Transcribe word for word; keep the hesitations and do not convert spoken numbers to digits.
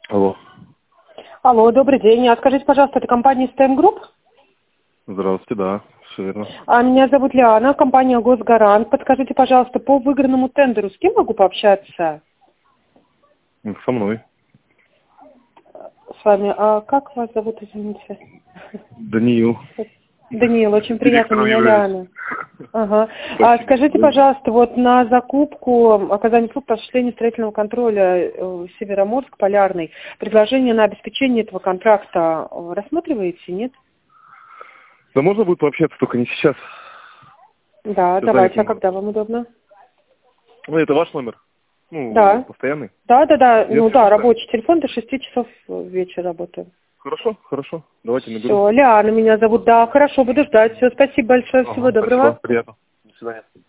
Алло. Алло, добрый день. А скажите, пожалуйста, это компания Stem Group? Здравствуйте, да, все верно. А меня зовут Лиана, компания Госгарант. Подскажите, пожалуйста, по выигранному тендеру с кем могу пообщаться Со мной. с вами? А как вас зовут, извините? Даниил. Даниил, очень приятно, Директором меня являюсь. Лиана. Ага. А Спасибо. скажите, пожалуйста, вот на закупку, оказание услуг по осуществлению строительного контроля э, Североморск, Полярный, предложение на обеспечение этого контракта э, рассматриваете, нет? Да можно будет пообщаться, только не сейчас. Да, Я давайте, занят а немного. когда вам удобно? Ну, это ваш номер? Ну, Да. постоянный? Да, да, да, ну Если да, что, да. рабочий телефон до шести часов вечера работаю. Хорошо, хорошо. Давайте наберу. Все, Лиана меня зовут, да, хорошо, буду ждать. Все, спасибо большое, всего Ага, спасибо, доброго. приятно. До свидания.